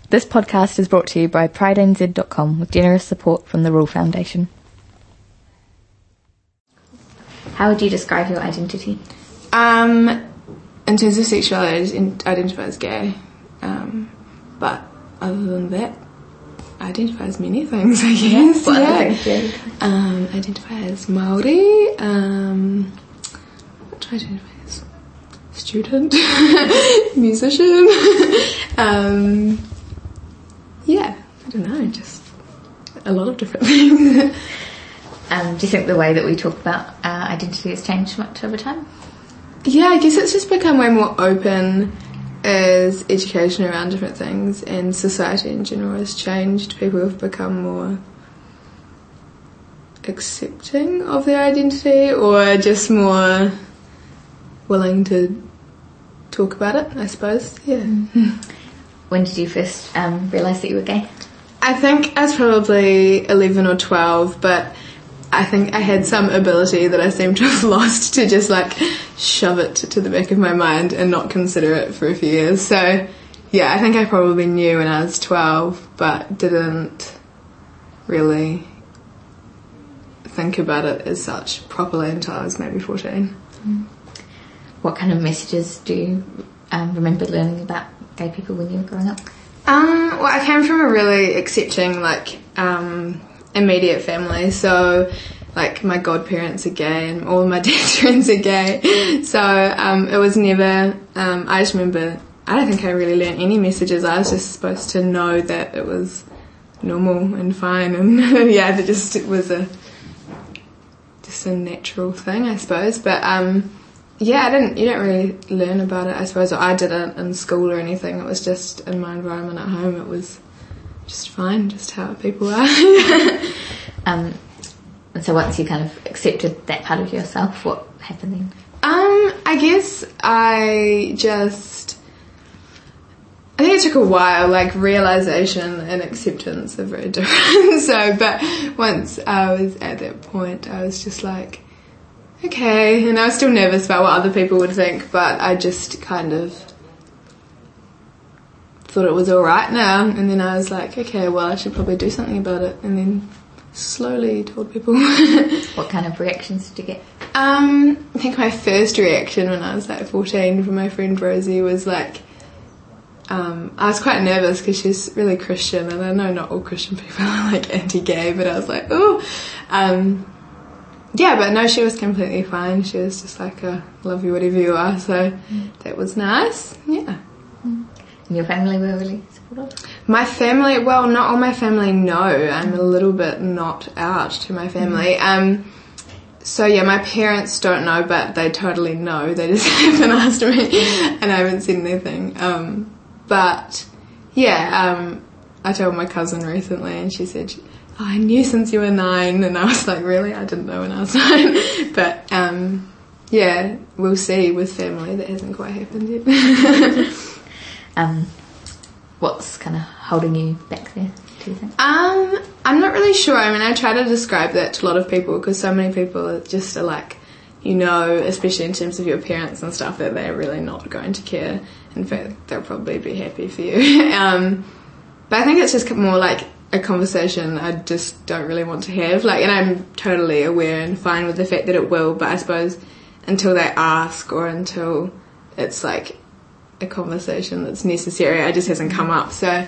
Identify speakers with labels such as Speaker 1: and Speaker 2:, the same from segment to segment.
Speaker 1: This podcast is brought to you by PrideNZ.com with generous support from the Rule Foundation. How would you describe your identity?
Speaker 2: In terms of sexuality, I identify as gay. But other than that, I identify as many things, I guess.
Speaker 1: What other things do you
Speaker 2: I identify as Māori. What do I identify as? Student. Musician. I don't know, just a lot of different things.
Speaker 1: Do you think the way that we talk about our identity has changed much over time?
Speaker 2: Yeah, I guess it's just become way more open as education around different things and society in general has changed. People have become more accepting of their identity or just more willing to talk about it, I suppose. Yeah.
Speaker 1: When did you first realise that you were gay?
Speaker 2: I think I was probably 11 or 12, but I think I had some ability that I seem to have lost to just shove it to the back of my mind and not consider it for a few years. So yeah, I think I probably knew when I was 12 but didn't really think about it as such properly until I was maybe 14.
Speaker 1: What kind of messages do you remember learning about gay people when you were growing up?
Speaker 2: Well, I came from a really accepting immediate family, so my godparents are gay and all of my dad's friends are gay, so it was never I just remember I don't think I really learned any messages. I was just supposed to know that it was normal and fine, and that it was a natural thing, I suppose. But you don't really learn about it, I suppose, or I didn't in school or anything. It was just in my environment at home. It was just fine, just how people are.
Speaker 1: And so once you kind of accepted that part of yourself, what happened then?
Speaker 2: I guess I think it took a while, realisation and acceptance are very different. But once I was at that point, I was just okay, and I was still nervous about what other people would think, but I just kind of thought it was alright now, and then I was okay, well I should probably do something about it, and then slowly told people.
Speaker 1: What kind of reactions did you get?
Speaker 2: I think my first reaction when I was 14 from my friend Rosie was I was quite nervous because she's really Christian, and I know not all Christian people are anti-gay, but I was but no, she was completely fine. She was just love you whatever you are, so that was nice. Yeah.
Speaker 1: And your family were really supportive?
Speaker 2: My family, well, not all my family know. I'm a little bit not out to my family. So yeah, my parents don't know, but they totally know. They just haven't asked me, and I haven't said anything. But yeah, I told my cousin recently, and she said, I knew since you were 9, and I was really? I didn't know when I was 9. But we'll see with family. That hasn't quite happened yet.
Speaker 1: What's kind of holding you back there, do you think?
Speaker 2: I'm not really sure. I mean, I try to describe that to a lot of people because so many people are just especially in terms of your parents and stuff, that they're really not going to care. In fact, they'll probably be happy for you. But I think it's just more a conversation I just don't really want to have. And I'm totally aware and fine with the fact that it will, but I suppose until they ask or until it's a conversation that's necessary, it just hasn't come up. So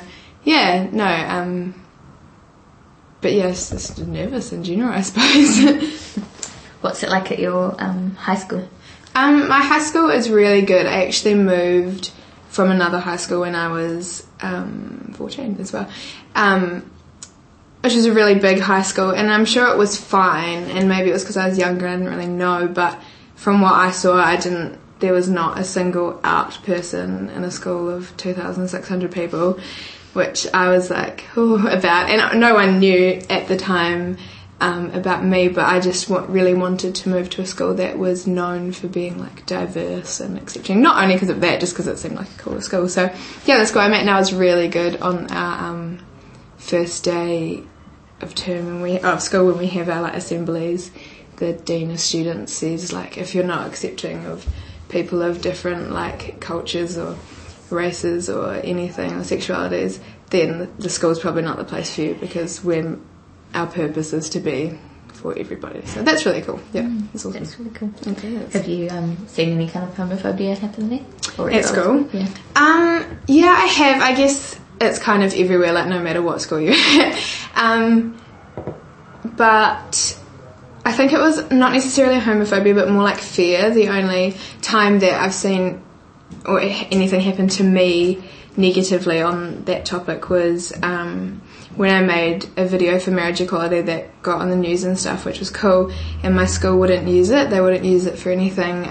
Speaker 2: but yes, just nervous in general, I suppose.
Speaker 1: What's it like at your high school?
Speaker 2: My high school is really good. I actually moved from another high school when I was 14 as well, which was a really big high school, and I'm sure it was fine, and maybe it was because I was younger and I didn't really know, but from what I saw, there was not a single out person in a school of 2,600 people, which I was about, and no one knew at the time about me, but I just really wanted to move to a school that was known for being diverse and accepting, not only because of that, just because it seemed like a cooler school. So yeah, the school I'm at now is really good. On our first day of term of school, when we have our assemblies, the dean of students says if you're not accepting of people of different cultures or races or anything, or sexualities, then the school's probably not the place for you, because our purpose is to be for everybody. So that's really cool. Yeah, it's awesome.
Speaker 1: That's really cool.
Speaker 2: It is.
Speaker 1: Have you seen any kind of homophobia happen there? Or
Speaker 2: At school?
Speaker 1: Yeah.
Speaker 2: Yeah, I have. I guess it's kind of everywhere, like no matter what school you're at. But I think it was not necessarily homophobia, but more like fear. The only time that I've seen or anything happen to me negatively on that topic was when I made a video for marriage equality that got on the news and stuff, which was cool, and my school wouldn't use it. They wouldn't use it for anything.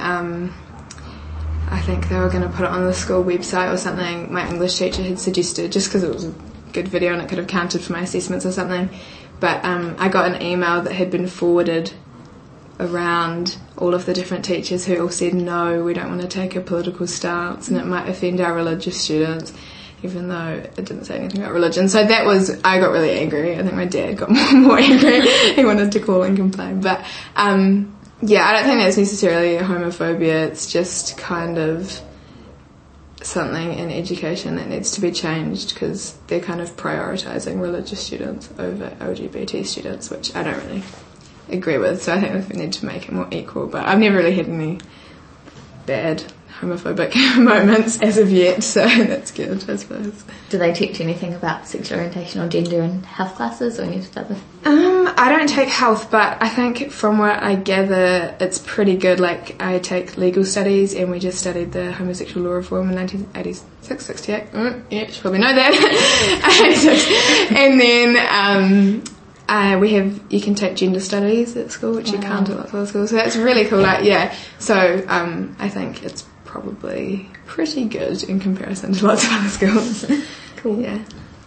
Speaker 2: I think they were going to put it on the school website or something. My English teacher had suggested, just because it was a good video and it could have counted for my assessments or something. But I got an email that had been forwarded around all of the different teachers who all said, no, we don't want to take a political stance and it might offend our religious students, even though it didn't say anything about religion. So I got really angry. I think my dad got more angry. He wanted to call and complain. But yeah, I don't think that's necessarily a homophobia. It's just kind of something in education that needs to be changed, because they're kind of prioritising religious students over LGBT students, which I don't really agree with. So I think we need to make it more equal. But I've never really had any bad homophobic moments as of yet, so that's good, I suppose.
Speaker 1: Do they teach anything about sexual orientation or gender in health classes or any of the other?
Speaker 2: I don't take health, but I think from what I gather it's pretty good. Like, I take legal studies and we just studied the homosexual law reform in 1986, 68. Yeah, you should probably know that. And then you can take gender studies at school, which you can't at lots of other schools. So that's really cool. Like, yeah. So I think it's probably pretty good in comparison to lots of other schools.
Speaker 1: Cool.
Speaker 2: Yeah.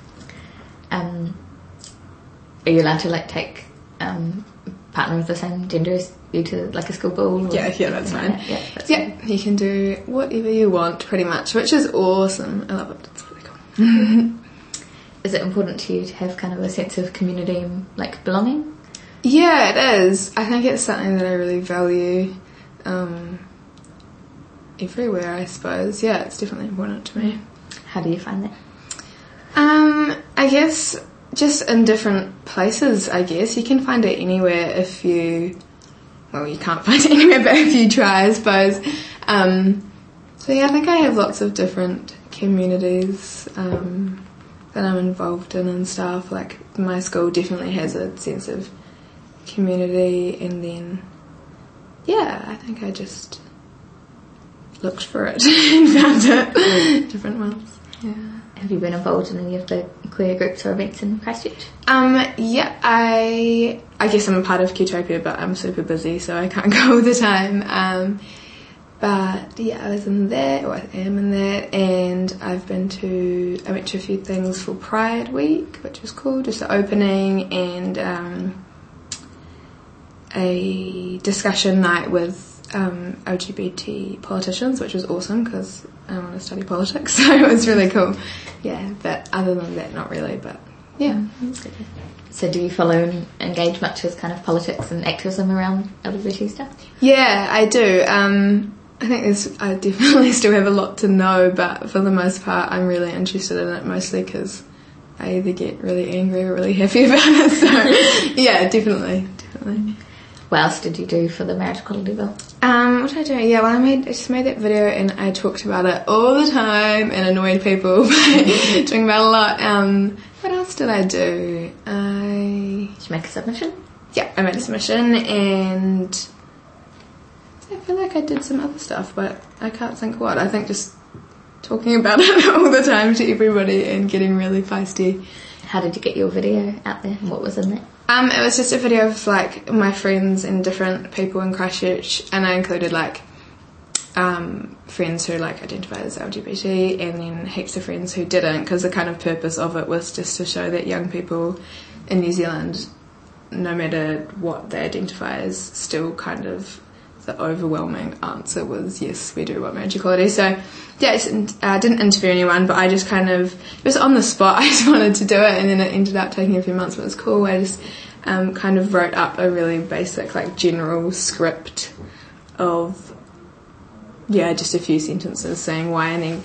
Speaker 1: Are you allowed to take partner of the same gender as you to a school ball?
Speaker 2: Yeah, that's fine.
Speaker 1: Like that? That's
Speaker 2: fine. You can do whatever you want, pretty much, which is awesome. I love it. It's really cool.
Speaker 1: Is it important to you to have kind of a sense of community and belonging?
Speaker 2: Yeah, it is. I think it's something that I really value everywhere, I suppose. Yeah, it's definitely important to me.
Speaker 1: How do you find that?
Speaker 2: I guess just in different places, I guess. You can find it anywhere if you... Well, you can't find it anywhere, but if you try, I suppose. So yeah, I think I have lots of different communities that I'm involved in and stuff. Like, my school definitely has a sense of community, and then, yeah, I think I just looked for it and found it. Different ones. Yeah.
Speaker 1: Have you been involved in any of the queer groups or events in Christchurch?
Speaker 2: Yeah, I guess I'm a part of Qtopia, but I'm super busy, so I can't go all the time. But yeah, I was in that, or I am in that, and I went to a few things for Pride Week, which was cool, just the opening, and a discussion night with LGBT politicians, which was awesome because I want to study politics, so it was really cool. Yeah, but other than that, not really, but yeah.
Speaker 1: So do you follow and engage much with kind of politics and activism around LGBT stuff?
Speaker 2: Yeah, I do. I think I definitely still have a lot to know, but for the most part I'm really interested in it, mostly because I either get really angry or really happy about it, so yeah, definitely.
Speaker 1: What else did you do for the marriage equality bill?
Speaker 2: What did I do? Yeah, well, I just made that video and I talked about it all the time and annoyed people by talking about it a lot. What else did I do?
Speaker 1: Did you make a submission?
Speaker 2: Yeah, I made a submission, and I feel like I did some other stuff, but I can't think what. I think just talking about it all the time to everybody and getting really feisty.
Speaker 1: How did you get your video out there, and what was in there?
Speaker 2: It was just a video of my friends and different people in Christchurch, and I included friends who identify as LGBT, and then heaps of friends who didn't, because the kind of purpose of it was just to show that young people in New Zealand, no matter what they identify as, still kind of the overwhelming answer was yes, we do want marriage equality. So yeah, I didn't interview anyone, but I just it was on the spot. I just wanted to do it, and then it ended up taking a few months, but it was cool. I just kind of wrote up a really basic general script of just a few sentences saying why, and then gave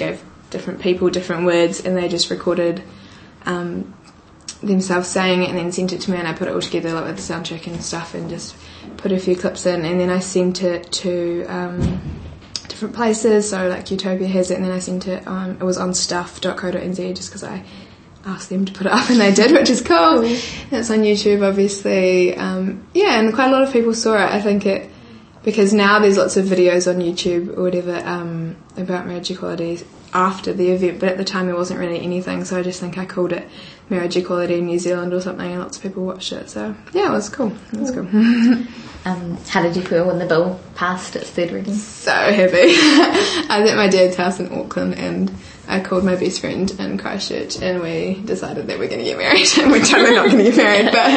Speaker 2: different people, different words, and they just recorded themselves saying it and then sent it to me, and I put it all together like with the sound check and stuff and just put a few clips in, and then I sent it to different places, so like Utopia has it, and then I sent it on, it was on stuff.co.nz just because I asked them to put it up and they did, which is cool. And it's on YouTube obviously, and quite a lot of people saw it. I think it, because now there's lots of videos on YouTube or whatever about marriage equality after the event, but at the time there wasn't really anything, so I just think I called it Marriage Equality in New Zealand or something, and lots of people watched it, so yeah, it was cool. It was cool.
Speaker 1: How did you feel when the bill passed its third reading?
Speaker 2: So happy. I was at my dad's house in Auckland and I called my best friend in Christchurch and we decided that we're going to get married, and we're totally not going to get married, but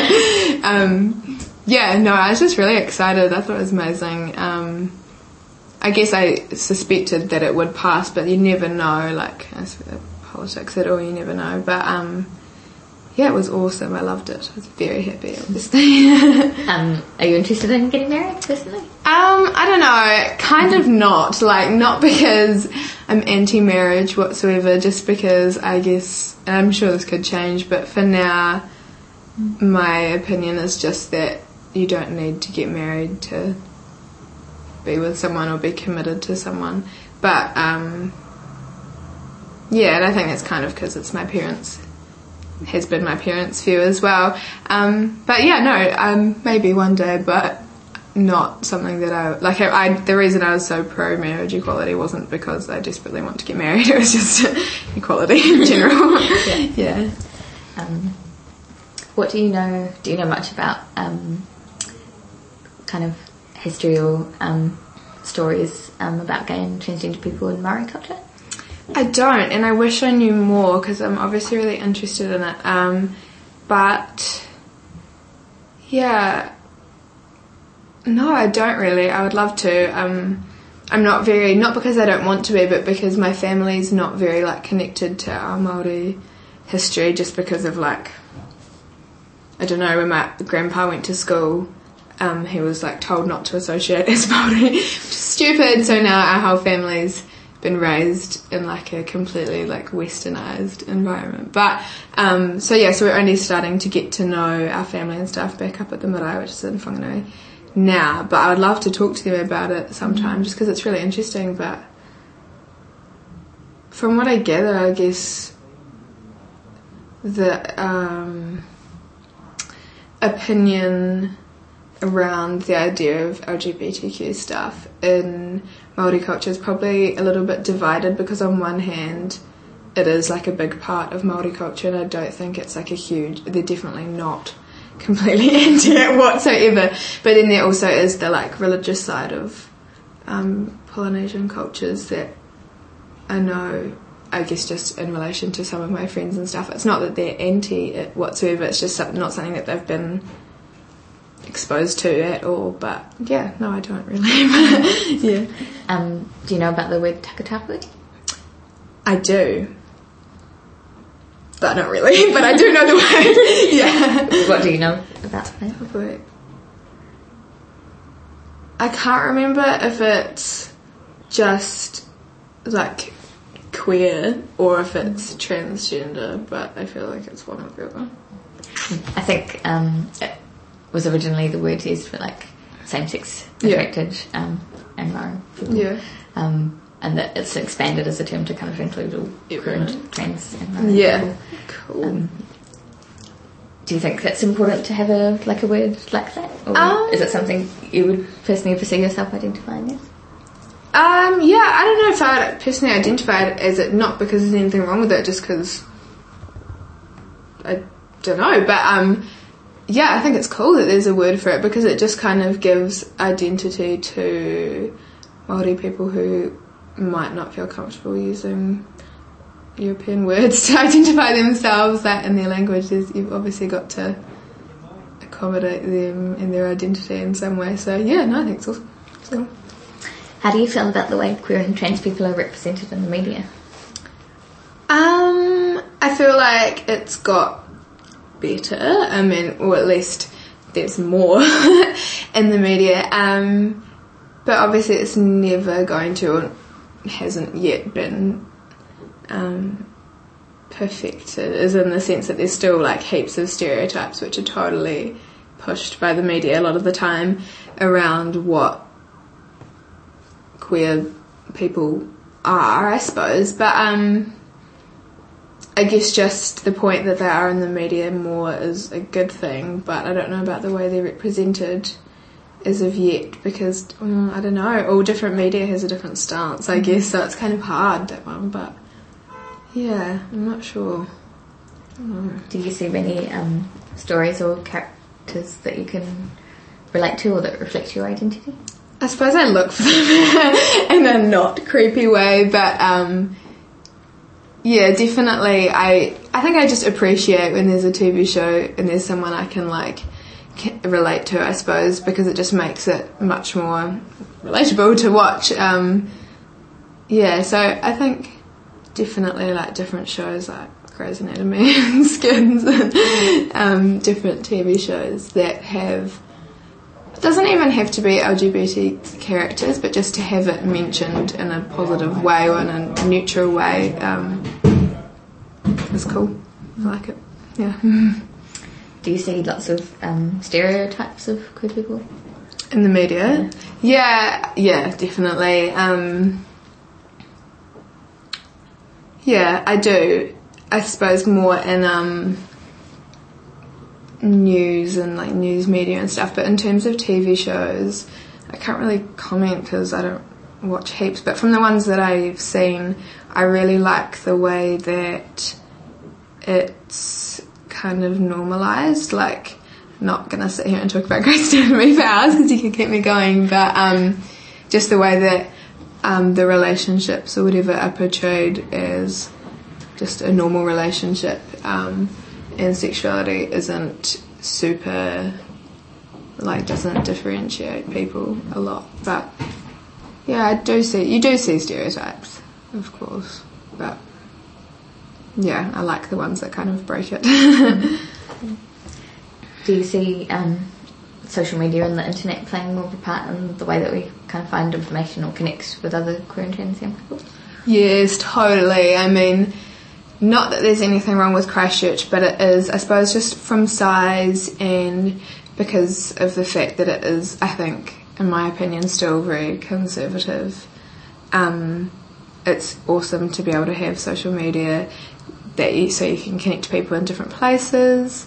Speaker 2: I was just really excited. I thought it was amazing. I guess I suspected that it would pass, but you never know, like, politics at all, you never know. But, it was awesome. I loved it. I was very happy, obviously.
Speaker 1: Are you interested in getting married, personally?
Speaker 2: I don't know. Kind of not. Like, not because I'm anti-marriage whatsoever, just because I guess, and I'm sure this could change, but for now, my opinion is just that you don't need to get married to be with someone or be committed to someone, but and I think that's kind of because it's has been my parents' view as well, maybe one day, but not something that I the reason I was so pro marriage equality wasn't because I desperately want to get married, it was just equality in general. Yeah.
Speaker 1: What do you know much about kind of history or stories about gay and transgender people in Māori culture?
Speaker 2: I don't, and I wish I knew more because I'm obviously really interested in it. But no, I don't really. I would love to. I'm not because I don't want to be, but because my family's not very connected to our Māori history, just because of I don't know, when my grandpa went to school, he was told not to associate as Māori, which is stupid. So now our whole family's been raised in a completely westernized environment. But so we're only starting to get to know our family and stuff back up at the marae, which is in Whanganui now. But I would love to talk to them about it sometime, just because it's really interesting. But from what I gather, I guess the opinion around the idea of LGBTQ stuff in Māori culture is probably a little bit divided, because on one hand it is a big part of Māori culture, and I don't think it's they're definitely not completely into it whatsoever, but then there also is the religious side of Polynesian cultures that I know, I guess just in relation to some of my friends and stuff, it's not that they're anti it whatsoever, it's just not something that they've been exposed to at all. But I don't really.
Speaker 1: Do you know about the word takatapu?
Speaker 2: I do, but not really, but I do know the word.
Speaker 1: What do you know about that?
Speaker 2: I can't remember if it's just queer or if it's transgender, but I feel like it's one or the other.
Speaker 1: I think it was originally the word used for same-sex attracted and Māori people. And that it's expanded as a term to kind of include all queer and trans and Māori people.
Speaker 2: Cool.
Speaker 1: Do you think that's important to have a word like that, or is it something you would personally ever see yourself identifying as?
Speaker 2: I don't know if I would personally identify it as it, not because there's anything wrong with it, just because I don't know, but I think it's cool that there's a word for it, because it just kind of gives identity to Māori people who might not feel comfortable using European words to identify themselves in their language. You've obviously got to accommodate them in their identity in some way, so I think it's awesome. It's cool.
Speaker 1: How do you feel about the way queer and trans people are represented in the media?
Speaker 2: I feel like it's got better. I mean, or at least there's more in the media. But obviously it's never going to, or hasn't yet been perfected is in the sense that there's still like heaps of stereotypes which are totally pushed by the media a lot of the time around what queer people are, I suppose, but I guess just the point that they are in the media more is a good thing, but I don't know about the way they're represented as of yet, because I don't know, all different media has a different stance, I guess, so it's kind of hard, that one, but yeah, I'm not sure.
Speaker 1: Do you see many stories or characters that you can relate to or that reflect your identity?
Speaker 2: I suppose I look for them in a not creepy way, but yeah, definitely I think I just appreciate when there's a TV show and there's someone I can relate to, I suppose, because it just makes it much more relatable to watch. Yeah, so I think definitely like different shows like Grey's Anatomy and Skins and different TV shows that have, it doesn't even have to be LGBT characters, but just to have it mentioned in a positive way or in a neutral way is cool. I like it. Yeah.
Speaker 1: Do you see lots of stereotypes of queer people
Speaker 2: in the media? Yeah, definitely. Yeah, I do. I suppose more in news and like news media and stuff, but in terms of TV shows, I can't really comment because I don't watch heaps, but from the ones that I've seen, I really like the way that it's kind of normalised. Like, not gonna sit here and talk about Grey's Anatomy for hours because you can keep me going, but just the way that the relationships or whatever are portrayed as just a normal relationship, and sexuality isn't super, like, doesn't differentiate people a lot. But yeah, you do see stereotypes, of course, but yeah, I like the ones that kind of break it.
Speaker 1: Do you see social media and the internet playing more of a part in the way that we kind of find information or connect with other queer and trans young people?
Speaker 2: Yes, totally. I mean, not that there's anything wrong with Christchurch, but it is, I suppose, just from size and because of the fact that it is, I think, in my opinion, still very conservative. It's awesome to be able to have social media so you can connect to people in different places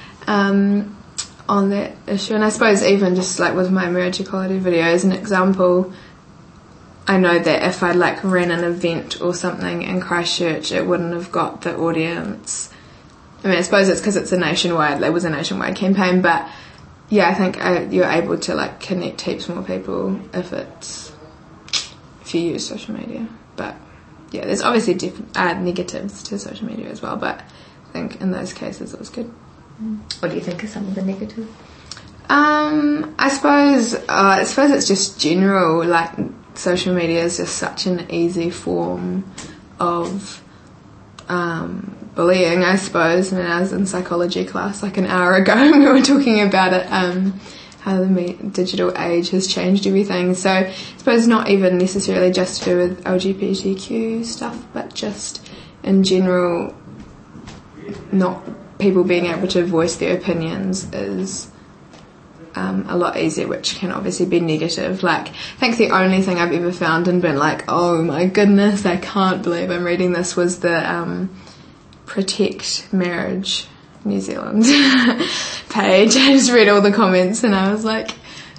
Speaker 2: on that issue. And I suppose even just like with my marriage equality video as an example, I know that if I like ran an event or something in Christchurch, it wouldn't have got the audience. I mean, I suppose it's because it was a nationwide campaign, but yeah, I think you're able to like connect heaps more people if you use social media. But yeah, there's obviously negatives to social media as well, but I think in those cases it was good.
Speaker 1: What do you think are some of the negatives?
Speaker 2: I suppose it's just general, like, social media is just such an easy form of bullying, I suppose. I mean, I was in psychology class like an hour ago and we were talking about it, how the digital age has changed everything. So I suppose not even necessarily just to do with LGBTQ stuff, but just in general, not people being able to voice their opinions is a lot easier, which can obviously be negative. Like, I think the only thing I've ever found and been like, oh my goodness, I can't believe I'm reading this, was the Protect Marriage New Zealand page. I just read all the comments and I was like,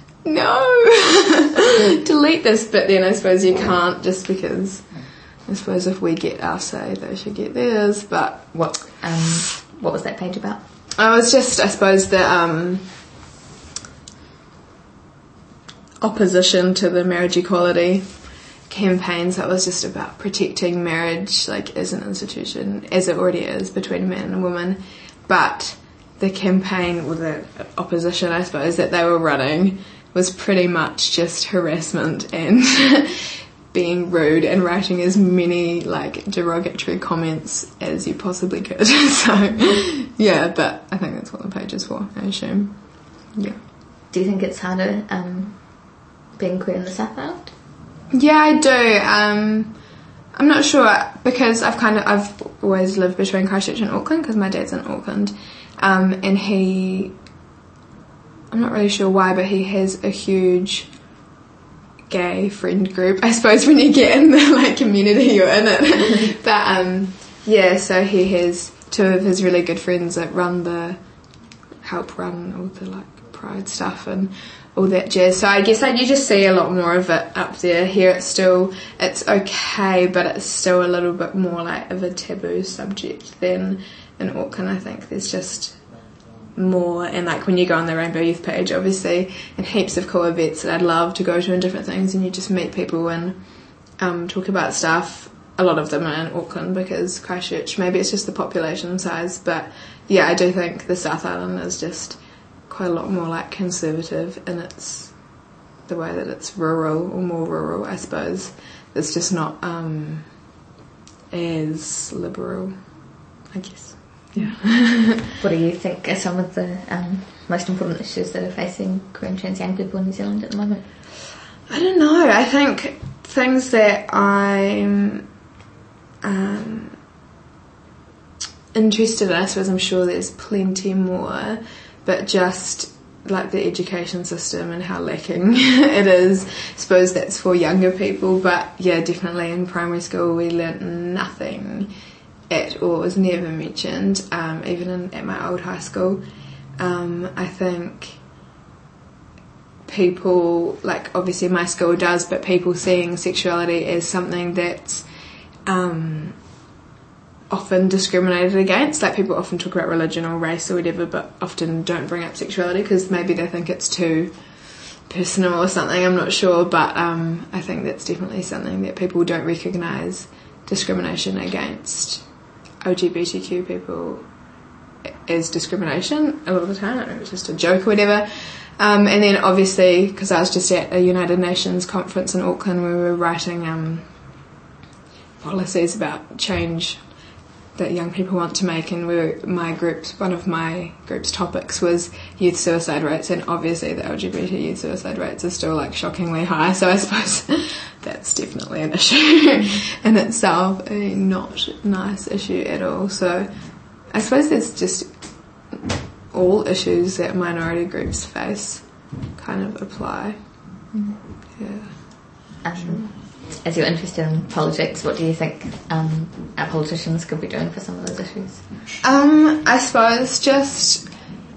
Speaker 2: no, delete this. But then I suppose you can't, just because I suppose if we get our say, they should get theirs. But
Speaker 1: what was that page about?
Speaker 2: I was just, I suppose, the opposition to the marriage equality campaigns. That was just about protecting marriage, like, as an institution, as it already is, between a man and a woman. But the campaign, or the opposition, I suppose, that they were running was pretty much just harassment and being rude and writing as many, like, derogatory comments as you possibly could. So, yeah, but I think that's what the page is for, I assume. Yeah.
Speaker 1: Do you think it's harder being queer in the South Island?
Speaker 2: Yeah, I do. I'm not sure, because I've always lived between Christchurch and Auckland because my dad's in Auckland, and I'm not really sure why, but he has a huge gay friend group, I suppose, when you get in the community you're in it. But so he has two of his really good friends that help run all the pride stuff and all that jazz. So I guess you just see a lot more of it up there. Here it's okay, but it's still a little bit more of a taboo subject than in Auckland. I think there's just more, and when you go on the Rainbow Youth page, obviously, and heaps of cool events that I'd love to go to and different things, and you just meet people and talk about stuff. A lot of them are in Auckland because Christchurch, maybe it's just the population size, but yeah, I do think the South Island is just quite a lot more conservative in the way that it's rural, or more rural, I suppose. It's just not as liberal, I guess. Yeah.
Speaker 1: What do you think are some of the most important issues that are facing queer and trans young people in New Zealand at the moment?
Speaker 2: I don't know. I think things that I'm interested in, I suppose I'm sure there's plenty more, but just the education system and how lacking it is. I suppose that's for younger people, but yeah, definitely in primary school we learnt nothing at all. It was never mentioned, even at my old high school. I think people, obviously my school does, but people seeing sexuality as something that's often discriminated against. People often talk about religion or race or whatever, but often don't bring up sexuality because maybe they think it's too personal or something. I'm not sure, but I think that's definitely something that people don't recognise discrimination against LGBTQ people as discrimination a lot of the time. I don't know, it's just a joke or whatever. And then obviously, because I was just at a United Nations conference in Auckland where we were writing policies about change that young people want to make, and one of my group's topics was youth suicide rates, and obviously the LGBT youth suicide rates are still shockingly high, so I suppose that's definitely an issue in itself, a not nice issue at all. So I suppose there's just all issues that minority groups face kind of apply. Yeah.
Speaker 1: As you're interested in politics, what do you think our politicians could be doing for some of those issues?
Speaker 2: I suppose just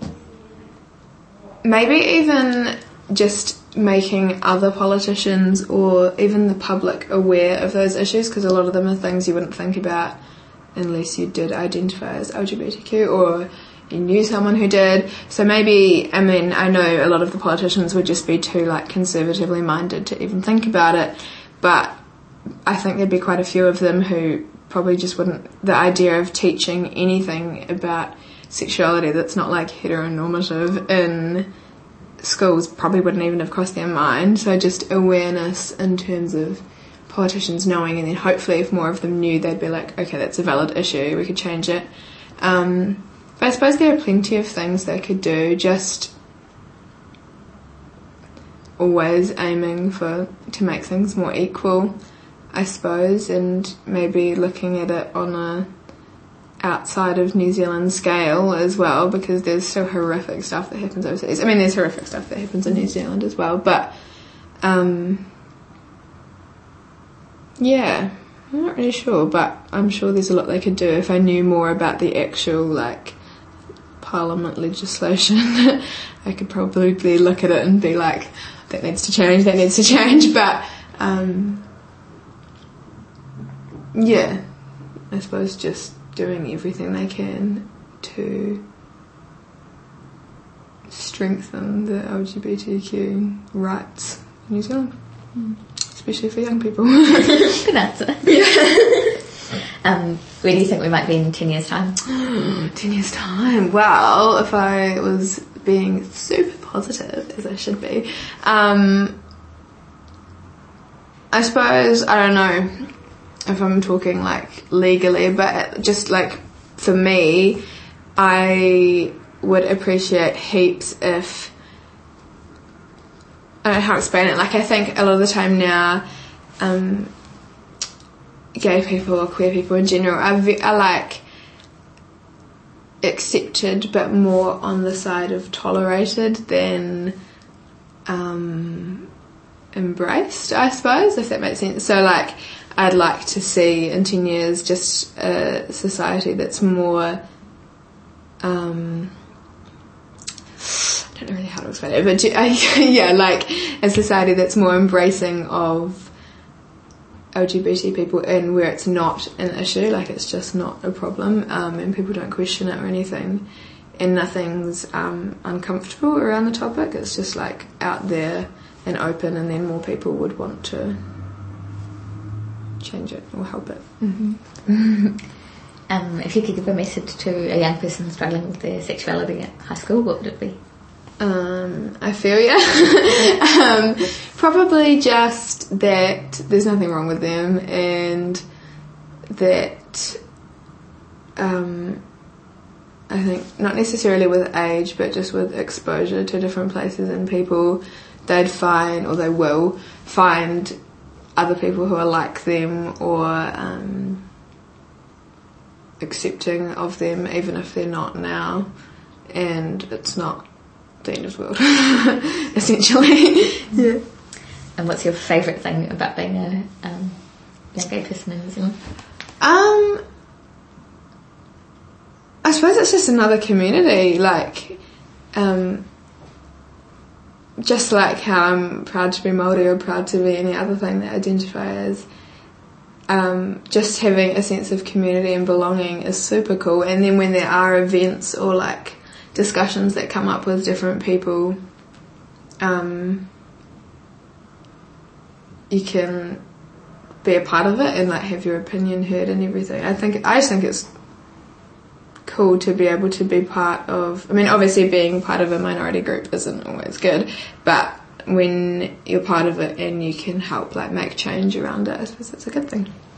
Speaker 2: maybe even just making other politicians or even the public aware of those issues, because a lot of them are things you wouldn't think about unless you did identify as LGBTQ or you knew someone who did. So maybe, I know a lot of the politicians would just be too conservatively minded to even think about it, but I think there'd be quite a few of them who probably just wouldn't, the idea of teaching anything about sexuality that's not heteronormative in schools probably wouldn't even have crossed their mind. So just awareness in terms of politicians knowing, and then hopefully if more of them knew, they'd be okay, that's a valid issue, we could change it. But I suppose there are plenty of things they could do, just always aiming to make things more equal, I suppose, and maybe looking at it on a outside of New Zealand scale as well, because there's still horrific stuff that happens overseas. There's horrific stuff that happens in New Zealand as well, but yeah, I'm not really sure, but I'm sure there's a lot they could do if I knew more about the actual Parliament legislation. I could probably look at it and be that needs to change, but yeah, I suppose just doing everything they can to strengthen the LGBTQ rights in New Zealand, especially for young people.
Speaker 1: Good answer. Yeah. Where do you think we might be in 10 years' time?
Speaker 2: 10 years' time? Well, if I was being super positive, as I should be, I suppose, I don't know if I'm talking legally, but just for me, I would appreciate heaps if, I don't know how to explain it, I think a lot of the time now, gay people or queer people in general are like accepted, but more on the side of tolerated than embraced, I suppose, if that makes sense. So like I'd like to see in 10 years just a society that's more I don't know really how to explain it, but yeah, like a society that's more embracing of LGBT people, and where it's not an issue, like it's just not a problem, and people don't question it or anything, and nothing's uncomfortable around the topic. It's just like out there and open, and then more people would want to change it or help it.
Speaker 1: Mm-hmm. If you could give a message to a young person struggling with their sexuality at high school, what would it be?
Speaker 2: I feel ya. Probably just that there's nothing wrong with them, and that I think not necessarily with age, but just with exposure to different places and people, they'd find, or they will find, other people who are like them, or accepting of them, even if they're not now, and it's not the end of the world, essentially. Yeah.
Speaker 1: And what's your favourite thing about being a young gay person in New Zealand? I suppose it's just another community, like just like how I'm proud to be Māori or proud to be any other thing that I identify as. Just having a sense of community and belonging is super cool. And then when there are events or like discussions that come up with different people, you can be a part of it and like have your opinion heard and everything. I just think it's cool to be able to be part of, I mean obviously being part of a minority group isn't always good, but when you're part of it and you can help like make change around it, I suppose it's a good thing.